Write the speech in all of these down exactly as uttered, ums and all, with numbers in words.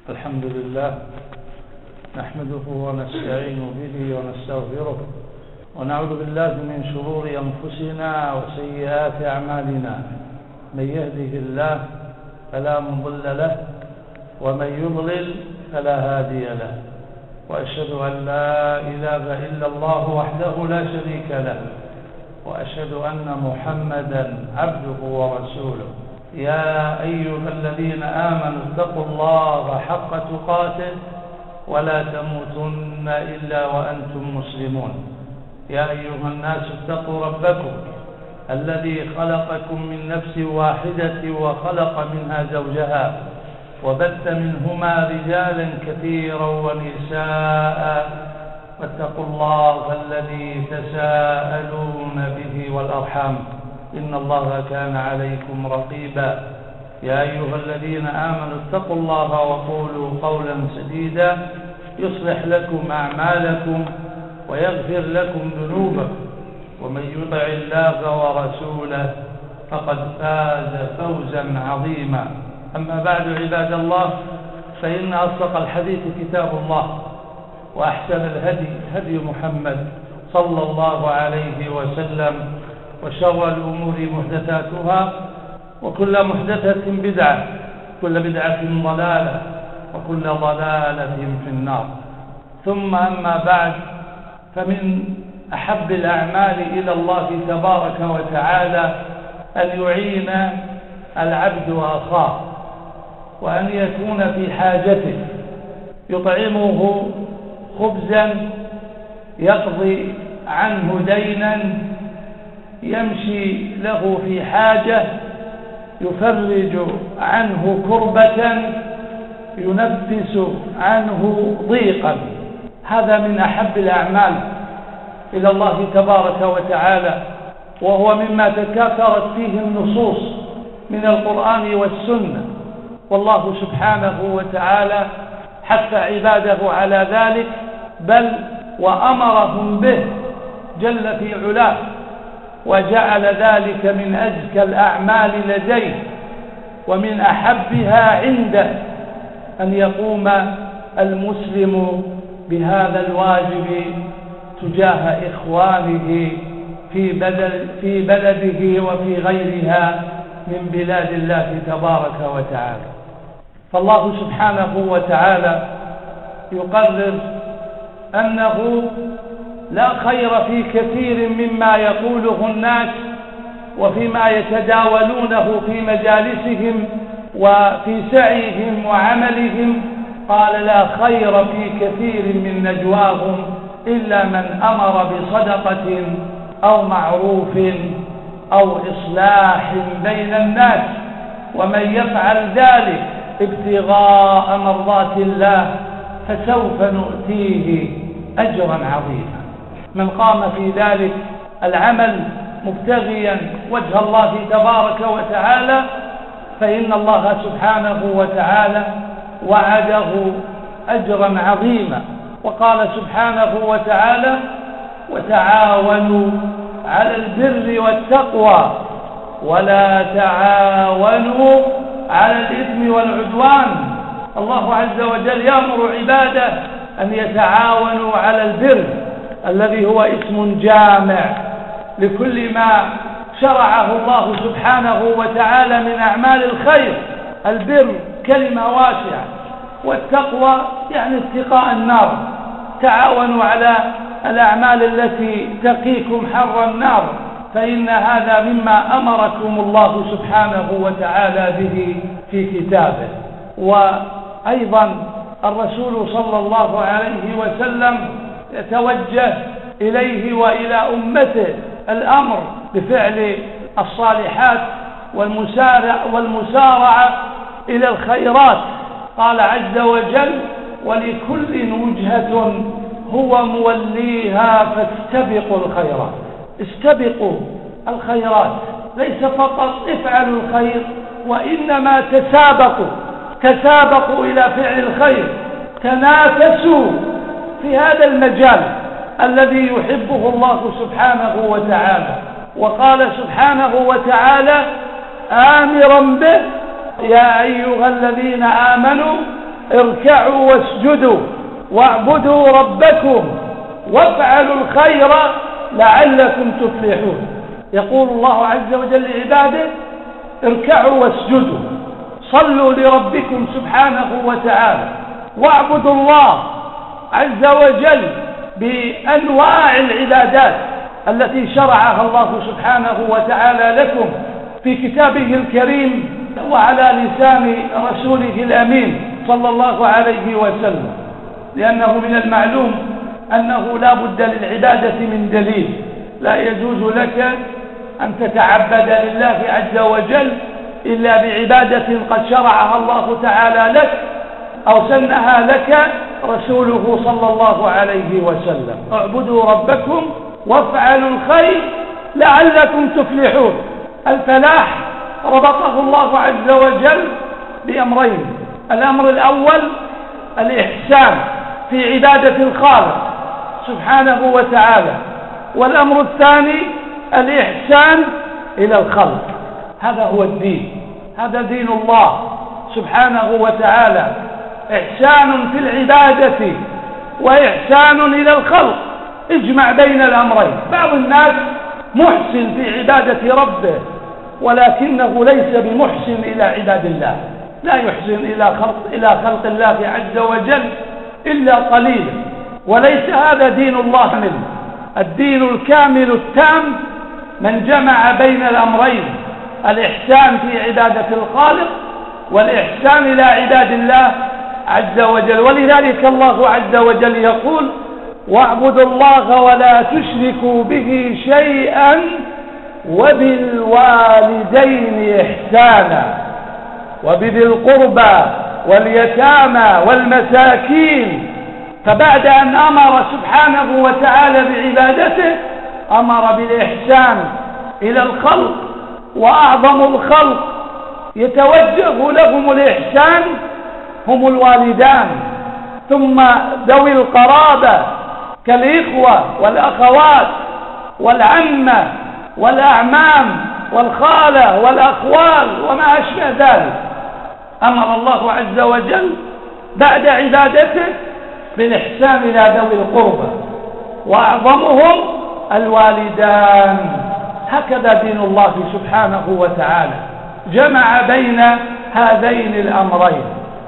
الحمد لله نحمده ونستعين به ونستغفره ونعوذ بالله من شرور أنفسنا وسيئات أعمالنا. من يهده الله فلا مضل له ومن يضلل فلا هادي له، وأشهد أن لا إله إلا الله وحده لا شريك له، وأشهد أن محمدا عبده ورسوله. يا أيها الذين آمنوا اتقوا الله حق تقاته ولا تموتن إلا وأنتم مسلمون. يا أيها الناس اتقوا ربكم الذي خلقكم من نفس واحدة وخلق منها زوجها وبث منهما رجالا كثيرا ونساء، واتقوا الله الذي تساءلون به والأرحام إن الله كان عليكم رقيبا. يا أيها الذين آمنوا اتقوا الله وقولوا قولا سديدا يصلح لكم أعمالكم ويغفر لكم ذنوبكم، ومن يطع الله ورسوله فقد فاز فوزا عظيما. أما بعد عباد الله، فإن أصدق الحديث كتاب الله، وأحسن الهدي هدي محمد صلى الله عليه وسلم، وشر الأمور محدثاتها، وكل محدثة بدعة، كل بدعة ضلالة، وكل ضلالة في النار. ثم أما بعد، فمن أحب الأعمال إلى الله تبارك وتعالى أن يعين العبد أخاه، وأن يكون في حاجته، يطعمه خبزا يقضي عنه دينا، يمشي له في حاجة، يفرج عنه كربة، ينفس عنه ضيقا. هذا من أحب الأعمال إلى الله تبارك وتعالى، وهو مما تكاثرت فيه النصوص من القرآن والسنة، والله سبحانه وتعالى حث عباده على ذلك، بل وأمرهم به جل في علاه، وجعل ذلك من أزكى الأعمال لديه ومن أحبها عنده، أن يقوم المسلم بهذا الواجب تجاه إخوانه في بلد في بلده وفي غيرها من بلاد الله تبارك وتعالى. فالله سبحانه وتعالى يقرر أنه لا خير في كثير مما يقوله الناس وفيما يتداولونه في مجالسهم وفي سعيهم وعملهم. قال: لا خير في كثير من نجواهم إلا من أمر بصدقة أو معروف أو إصلاح بين الناس، ومن يفعل ذلك ابتغاء مرضات الله فسوف نؤتيه أجرا عظيما. من قام في ذلك العمل مبتغيا وجه الله تبارك وتعالى، فإن الله سبحانه وتعالى وعده أجرا عظيما. وقال سبحانه وتعالى: وتعاونوا على البر والتقوى ولا تعاونوا على الإثم والعدوان. الله عز وجل يأمر عباده أن يتعاونوا على البر، الذي هو اسم جامع لكل ما شرعه الله سبحانه وتعالى من أعمال الخير. البر كلمة واسعة، والتقوى يعني اتقاء النار. تعاونوا على الأعمال التي تقيكم حر النار، فإن هذا مما أمركم الله سبحانه وتعالى به في كتابه. وأيضا الرسول صلى الله عليه وسلم يتوجه إليه وإلى أمته الأمر بفعل الصالحات والمسارعة إلى الخيرات. قال عز وجل: ولكل وجهة هو موليها فاستبقوا الخيرات. استبقوا الخيرات، ليس فقط افعلوا الخير، وإنما تسابقوا تسابقوا إلى فعل الخير، تنافسوا في هذا المجال الذي يحبه الله سبحانه وتعالى. وقال سبحانه وتعالى آمرا به: يا أيها الذين آمنوا اركعوا واسجدوا واعبدوا ربكم وافعلوا الخير لعلكم تفلحون. يقول الله عز وجل لعباده اركعوا واسجدوا، صلوا لربكم سبحانه وتعالى، واعبدوا الله عز وجل بأنواع العبادات التي شرعها الله سبحانه وتعالى لكم في كتابه الكريم وعلى لسان رسوله الأمين صلى الله عليه وسلم، لأنه من المعلوم أنه لا بد للعبادة من دليل. لا يجوز لك أن تتعبد لله عز وجل إلا بعبادة قد شرعها الله تعالى لك أو سنها لك رسوله صلى الله عليه وسلم. اعبدوا ربكم وافعلوا الخير لعلكم تفلحون. الفلاح ربطه الله عز وجل بأمرين: الأمر الأول الإحسان في عبادة الخالق سبحانه وتعالى، والأمر الثاني الإحسان إلى الخلق. هذا هو الدين، هذا دين الله سبحانه وتعالى، إحسان في العبادة وإحسان إلى الخلق. اجمع بين الأمرين. بعض الناس محسن في عبادة ربه ولكنه ليس بمحسن إلى عباد الله، لا يحسن إلى خلق, إلى خلق الله عز وجل إلا قليلا، وليس هذا دين الله منه. الدين الكامل التام من جمع بين الأمرين: الإحسان في عبادة الخالق والإحسان إلى عباد الله عز وجل. ولذلك الله عز وجل يقول: واعبدوا الله ولا تشركوا به شيئا وبالوالدين إحسانا وبذي القربى واليتامى والمساكين. فبعد أن أمر سبحانه وتعالى بعبادته أمر بالإحسان إلى الخلق، وأعظم الخلق يتوجه لهم الإحسان هم الوالدان، ثم ذوي القرابة كالإخوة والأخوات والعمة والأعمام والخالة والأخوال وما أشبه ذلك. أمر الله عز وجل بعد عبادته بالإحسان إلى ذوي القربى، وأعظمهم الوالدان. هكذا دين الله سبحانه وتعالى، جمع بين هذين الأمرين.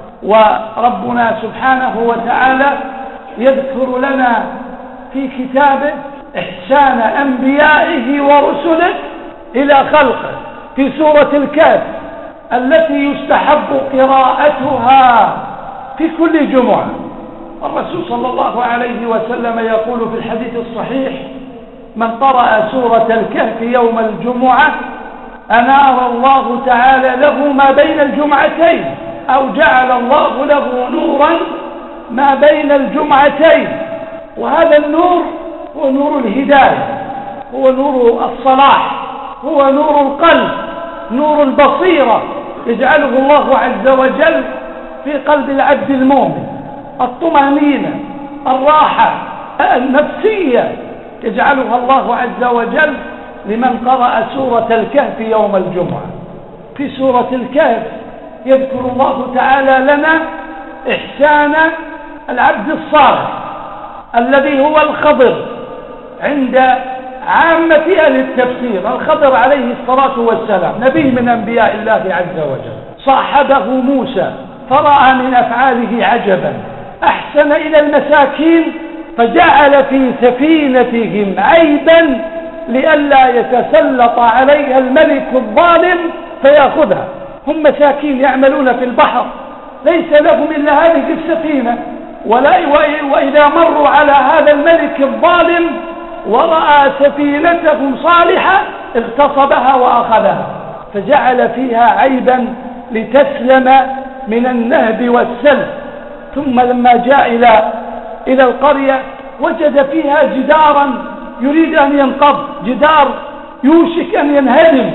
وربنا سبحانه وتعالى يذكر لنا في كتابه إحسان أنبيائه ورسله إلى خلقه في سورة الكهف التي يستحب قراءتها في كل جمعة. الرسول صلى الله عليه وسلم يقول في الحديث الصحيح: من قرأ سورة الكهف يوم الجمعة أنار الله تعالى له ما بين الجمعتين، أو جعل الله له نورا ما بين الجمعتين. وهذا النور هو نور الهداية، هو نور الصلاح، هو نور القلب، نور البصيرة يجعله الله عز وجل في قلب العبد المؤمن، الطمأنينة، الراحة النفسية يجعلها الله عز وجل لمن قرأ سورة الكهف يوم الجمعة. في سورة الكهف يذكر الله تعالى لنا إحسان العبد الصالح الذي هو الخضر عند عامة أهل التفسير. الخضر عليه الصلاة والسلام نبي من أنبياء الله عز وجل، صاحبه موسى فرأى من أفعاله عجبا، أحسن إلى المساكين فجعل في سفينتهم عيبا لئلا يتسلط عليها الملك الظالم فيأخذها. هم مساكين يعملون في البحر، ليس لهم إلا هذه السفينة، ولا وإذا مروا على هذا الملك الظالم ورأى سفينتهم صالحة اغتصبها وأخذها، فجعل فيها عيبا لتسلم من النهب والسلب. ثم لما جاء إلى إلى القرية وجد فيها جدارا يريد أن ينقض، جدار يوشك أن ينهدم،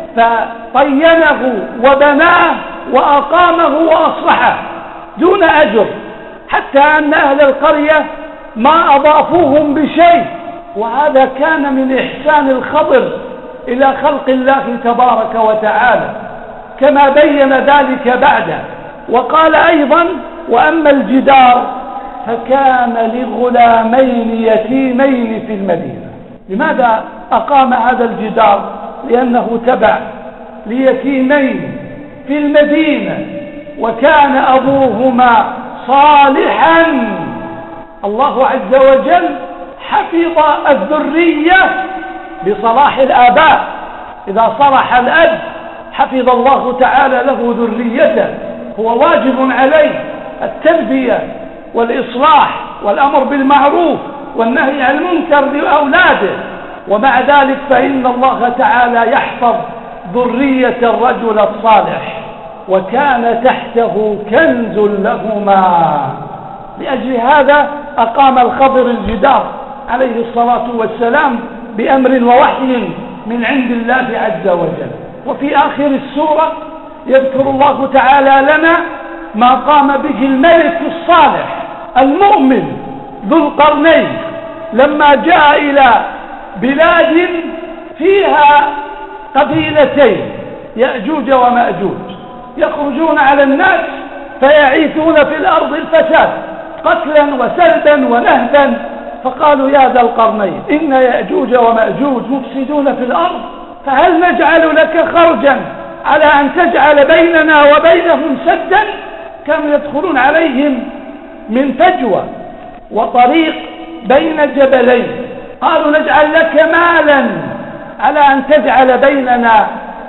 فطينه وبناه وأقامه وأصلحه دون أجر، حتى أن أهل القرية ما أضافوهم بشيء. وهذا كان من إحسان الخضر إلى خلق الله تبارك وتعالى، كما بين ذلك بعده. وقال أيضا: وأما الجدار فكان لغلامين يتيمين في المدينة. لماذا أقام هذا الجدار؟ لأنه تبع ليتيمين في المدينة وكان أبوهما صالحا. الله عز وجل حفظ الذرية بصلاح الآباء. إذا صلح الأب حفظ الله تعالى له ذريته. هو واجب عليه التربية والإصلاح والأمر بالمعروف والنهي عن المنكر لأولاده، ومع ذلك فإن الله تعالى يحفظ ذرية الرجل الصالح. وكان تحته كنز لهما. لأجل هذا أقام الخضر الجدار عليه الصلاة والسلام بأمر ووحي من عند الله عز وجل. وفي آخر السورة يذكر الله تعالى لنا ما قام به الملك الصالح المؤمن ذو القرنين لما جاء إلى بلاد فيها قبيلتين يأجوج ومأجوج يخرجون على الناس فيعيثون في الأرض الفساد قتلا وسلبا ونهبا. فقالوا يا ذا القرنين إن يأجوج ومأجوج مفسدون في الأرض فهل نجعل لك خرجا على أن تجعل بيننا وبينهم سدا؟ كانوا يدخلون عليهم من فجوة وطريق بين جبلين. قالوا نجعل لك مالا على أن تجعل بيننا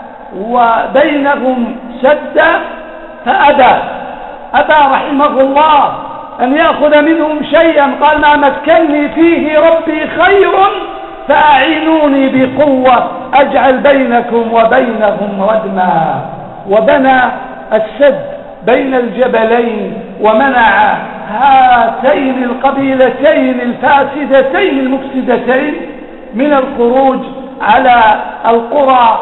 وبينهم سدا فأبى أبى رحمه الله أن يأخذ منهم شيئا. قال ما مكنني فيه ربي خير فأعينوني بقوة أجعل بينكم وبينهم ردما. وبنى السد بين الجبلين ومنع هاتين القبيلتين الفاسدتين المفسدتين من الخروج على القرى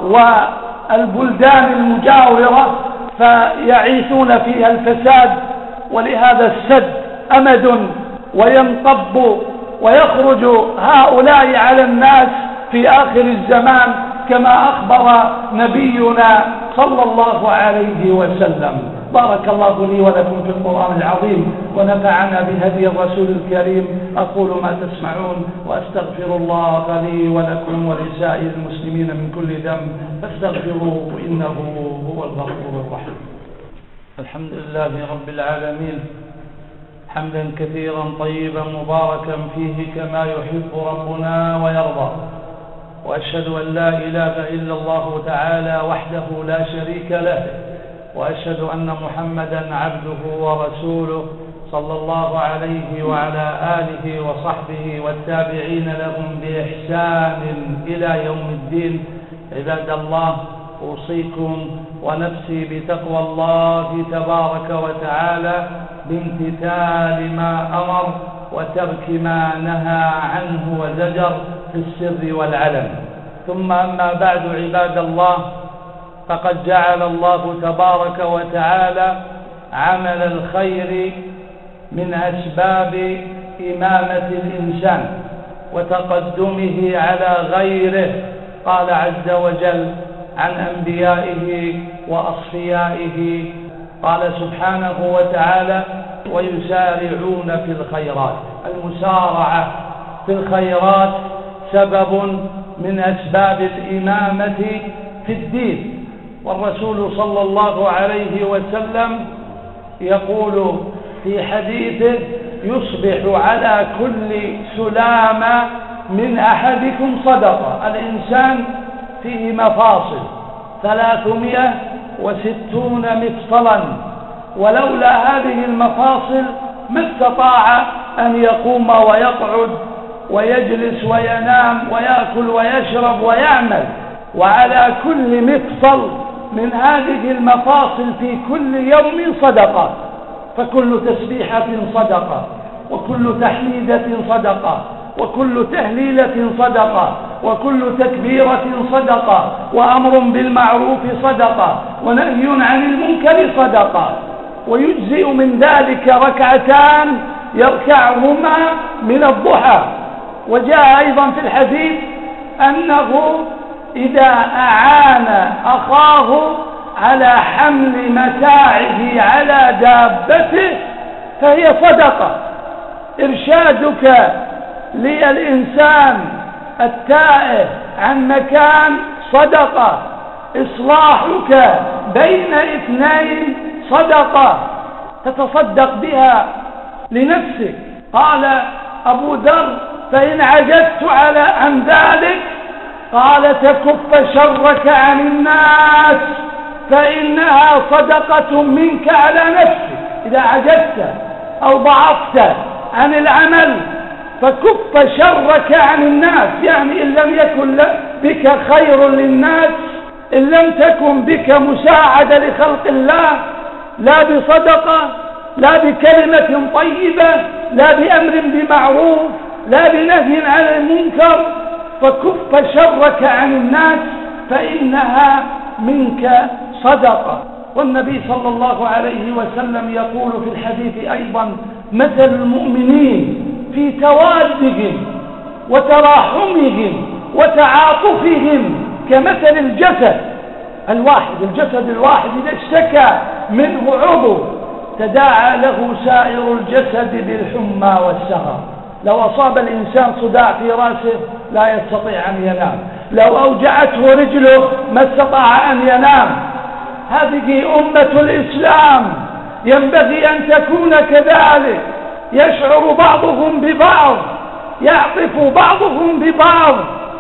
والبلدان المجاورة فيعيثون فيها الفساد. ولهذا السد أمد وينقب ويخرج هؤلاء على الناس في آخر الزمان كما أخبر نبينا صلى الله عليه وسلم. بارك الله لي ولكم في القرآن العظيم ونفعنا بهدي الرسول الكريم. أقول ما تسمعون وأستغفر الله لي ولكم ولسائر المسلمين من كل ذنب فاستغفروه إنه هو الغفور الرحيم. الحمد لله رب العالمين حمدا كثيرا طيبا مباركا فيه كما يحب ربنا ويرضى. وأشهد أن لا إله إلا الله تعالى وحده لا شريك له، وأشهد أن محمدا عبده ورسوله صلى الله عليه وعلى آله وصحبه والتابعين لهم بإحسان إلى يوم الدين. عباد الله، أوصيكم ونفسي بتقوى الله تبارك وتعالى بامتثال ما أمر وترك ما نهى عنه وزجر في السر والعلن. ثم أما بعد عباد الله، فقد جعل الله تبارك وتعالى عمل الخير من أسباب إمامة الإنسان وتقدمه على غيره. قال عز وجل عن أنبيائه وأصفيائه، قال سبحانه وتعالى ويسارعون في الخيرات. المسارعة في الخيرات سبب من أسباب الإمامة في الدين. والرسول صلى الله عليه وسلم يقول في حديثه يصبح على كل سلامة من أحدكم صدقة. الإنسان فيه مفاصل ثلاثمائة وستون مفصلا، ولولا هذه المفاصل ما استطاع أن يقوم ويقعد ويجلس وينام ويأكل ويشرب ويعمل. وعلى كل مفصل من هذه المفاصل في كل يوم صدقة، فكل تسبيحة صدقة، وكل تحميدة صدقة، وكل تهليلة صدقة، وكل تكبيرة صدقة، وأمر بالمعروف صدقة، ونهي عن المنكر صدقة. ويجزئ من ذلك ركعتان يركعهما من الضحى. وجاء أيضا في الحديث أنه إذا أعان أخاه على حمل متاعه على دابته فهي صدقة. إرشادك للإنسان التائه عن مكان صدقة. إصلاحك بين اثنين صدقة تتصدق بها لنفسك. قال أبو ذر: فإن عجزت على عن ذلك قال: تكف شرك عن الناس فإنها صدقة منك على نفسك. إذا عجزت أو ضعفت عن العمل فكف شرك عن الناس، يعني إن لم يكن بك خير للناس، إن لم تكن بك مساعدة لخلق الله، لا بصدقة، لا بكلمة طيبة، لا بأمر بمعروف، لا بنهي عن المنكر، فكف شرك عن الناس فإنها منك صدقة. والنبي صلى الله عليه وسلم يقول في الحديث أيضا: مثل المؤمنين في توادهم وتراحمهم وتعاطفهم كمثل الجسد الواحد. الجسد الواحد إذا اشتكى منه عضو تداعى له سائر الجسد بالحمى والسهر. لو أصاب الإنسان صداع في رأسه لا يستطيع أن ينام، لو أوجعته رجله ما استطاع أن ينام. هذه أمة الإسلام ينبغي أن تكون كذلك، يشعر بعضهم ببعض، يعطف بعضهم ببعض.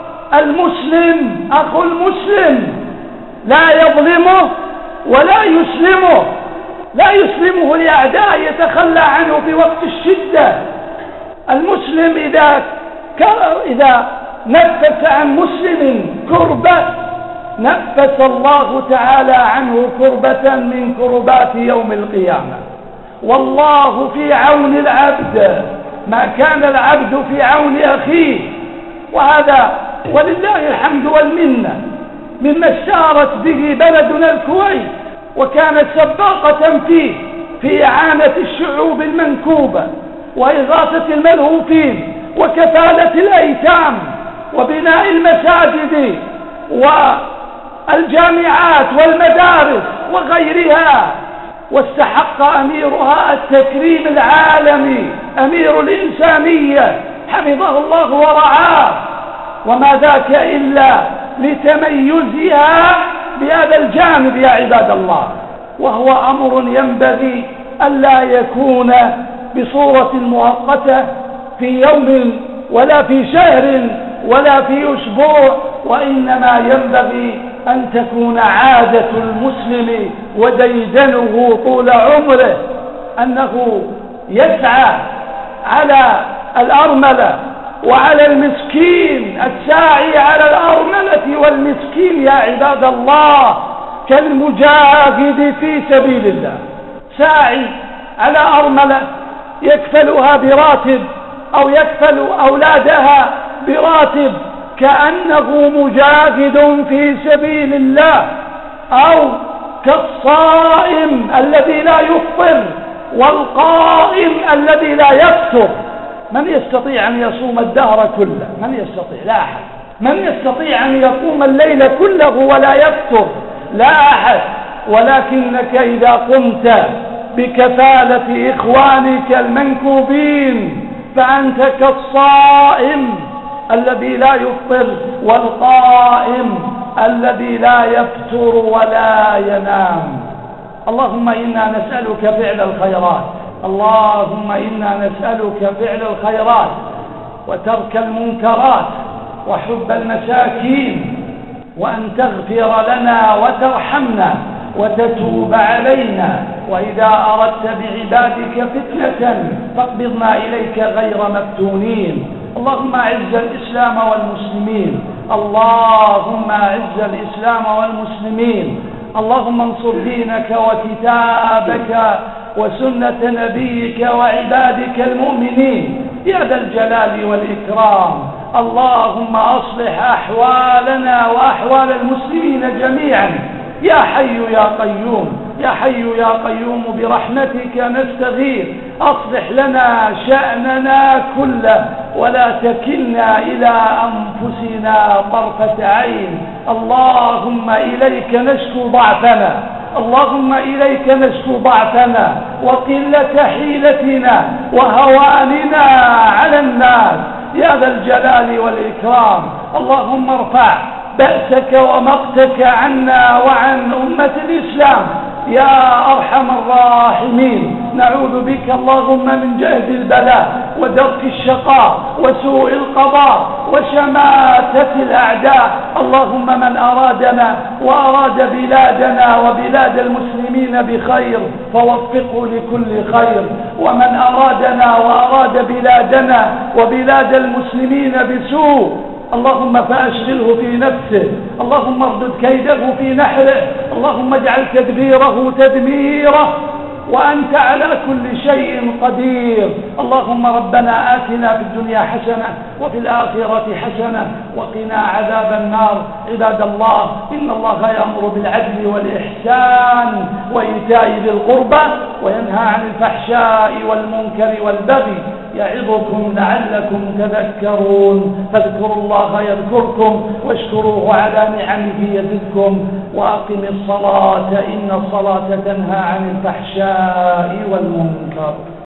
المسلم أخو المسلم لا يظلمه ولا يسلمه، لا يسلمه لأعداء يتخلى عنه في وقت الشدة. المسلم إذا إذا نفس عن مسلم كربة نفس الله تعالى عنه كربة من كربات يوم القيامة. والله في عون العبد ما كان العبد في عون أخيه. وهذا ولله الحمد والمنة مما اشتهرت به بلدنا الكويت، وكانت سباقة فيه في إعانة الشعوب المنكوبة وإغاثة الملهوفين وكفالة الأيتام وبناء المساجد والجامعات والمدارس وغيرها. واستحق أميرها التكريم العالمي، أمير الإنسانية حفظه الله ورعاه، وما ذاك إلا لتميزها بهذا الجانب يا عباد الله. وهو أمر ينبغي ألا يكون بصورة مؤقتة في يوم ولا في شهر ولا في أسبوع، وإنما ينبغي أن تكون عادة المسلم وديدنه طول عمره أنه يسعى على الأرملة وعلى المسكين، الساعي على الأرملة والمسكين يا عباد الله كالمجاهد في سبيل الله. ساعي على أرملة يكفلها براتب أو يكفل أولادها براتب كأنه مجاهد في سبيل الله، أو كالصائم الذي لا يفطر والقائم الذي لا يفطر. من يستطيع أن يصوم الدهر كله؟ من يستطيع؟ لا أحد. من يستطيع أن يقوم الليل كله ولا يفطر؟ لا أحد. ولكنك إذا قمت بكفالة إخوانك المنكوبين فأنت كالصائم الذي لا يفطر والقائم الذي لا يفتر ولا ينام. اللهم إنا نسألك فعل الخيرات، اللهم إنا نسألك فعل الخيرات وترك المنكرات وحب المساكين، وأن تغفر لنا وترحمنا وتتوب علينا، وإذا أردت بعبادك فتنة فاقبضنا إليك غير مفتونين. اللهم أعز الإسلام والمسلمين، اللهم أعز الإسلام والمسلمين، اللهم انصر دينك وكتابك وسنة نبيك وعبادك المؤمنين يا ذا الجلال والإكرام. اللهم أصلح أحوالنا وأحوال المسلمين جميعا يا حي يا قيوم يا حي يا قيوم برحمتك نستغيث أصلح لنا شأننا كله ولا تكلنا إلى أنفسنا طرفة عين. اللهم إليك نشكو ضعفنا اللهم إليك نشكو ضعفنا وقلة حيلتنا وهواننا على الناس يا ذا الجلال والإكرام. اللهم ارفع بأسك ومقتك عنا وعن أمة الإسلام يا أرحم الراحمين. نعوذ بك اللهم من جهد البلاء ودرك الشقاء وسوء القضاء وشماتة الأعداء. اللهم من أرادنا وأراد بلادنا وبلاد المسلمين بخير فوفقه لكل خير، ومن أرادنا وأراد بلادنا وبلاد المسلمين بسوء اللهم فأشغله في نفسه، اللهم اردد كيده في نحره، اللهم اجعل تدبيره تدميره، وأنت على كل شيء قدير. اللهم ربنا آتنا في الدنيا حسنة وفي الآخرة حسنة وقنا عذاب النار. عباد الله، إن الله يأمر بالعدل والإحسان وإيتاء ذي القربى وينهى عن الفحشاء والمنكر والبغي يعظكم لعلكم تذكرون. فاذكروا الله يذكركم واشكروه على نعمه يزدكم وأقم الصلاة إن الصلاة تنهى عن الفحشاء والمنكر.